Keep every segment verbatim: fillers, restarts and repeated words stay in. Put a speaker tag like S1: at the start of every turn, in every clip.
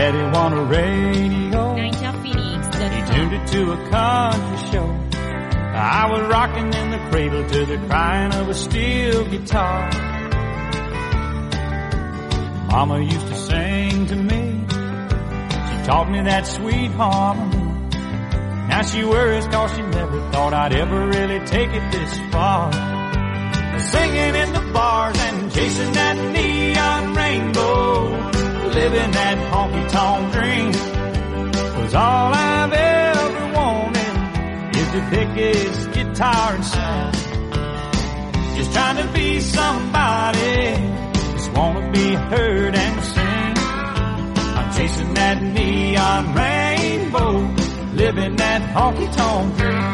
S1: Daddy won a radio.
S2: Ninja Phoenix dot com.
S1: He tuned it to a country show. I was rocking in the cradle to the crying of a steel guitar. Mama used to sing to me. She taught me that sweet harmony. Now she worries cause she never thought I'd ever really take it this far. Singing in the bars and chasing that neon rainbow, living that honky-tonk dream was all I've ever wanted, is to pick his guitar and sing. Just trying to be somebody, just wanna be heard and sing. I'm chasing that neon rainbow, living that honky-tonk dream.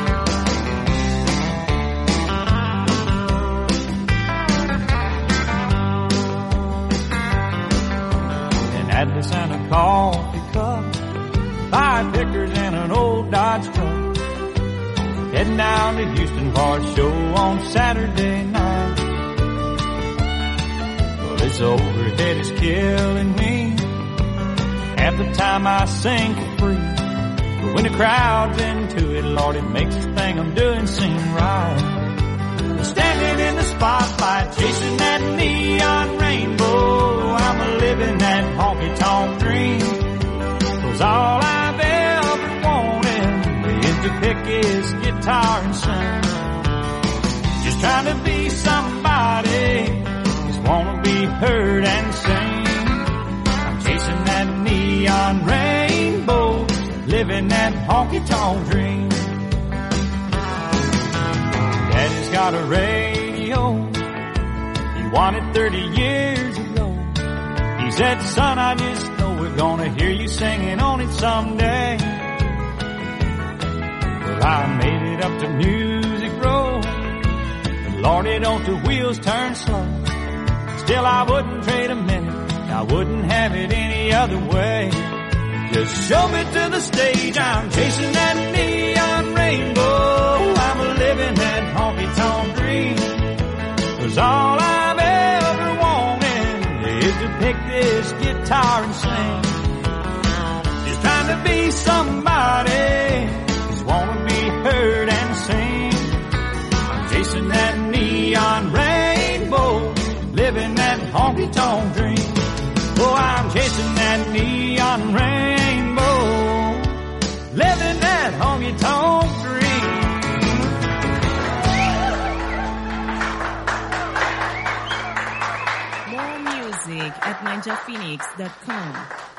S1: Atlas and a coffee cup, five pickers and an old Dodge truck, heading down to Houston for a show on Saturday night. Well, this overhead is killing me. Half the time I sing for free, but when the crowd's into it, Lord, it makes the thing I'm doing seem right. Standing in the spotlight, chasing that neon rainbow, I'm a living that honky-tonk dream. Cause all I've ever wanted is to pick his guitar and sing. Just trying to be somebody, just wanna be heard and sing. I'm chasing that neon rainbow, living that honky-tonk dream. Daddy's got a radio, he won it thirty years ago. He said, son, I just know we're gonna hear you singing on it someday. Well, I made it up to Music Row, but Lordy, don't the wheels turn slow. Still, I wouldn't trade a minute, I wouldn't have it any other way. Just show me to the stage, I'm chasing that neon rainbow, I'm a living that honky-tonk dream. Cause all I've ever wanted is to pick this guitar and sing. Just trying to be somebody, just wanna be heard and sing. I'm chasing that neon rainbow, living that honky-tonk dream. Oh, I'm chasing that neon rainbow, living that honky-tonk dream.
S2: More music at ninja phoenix dot com.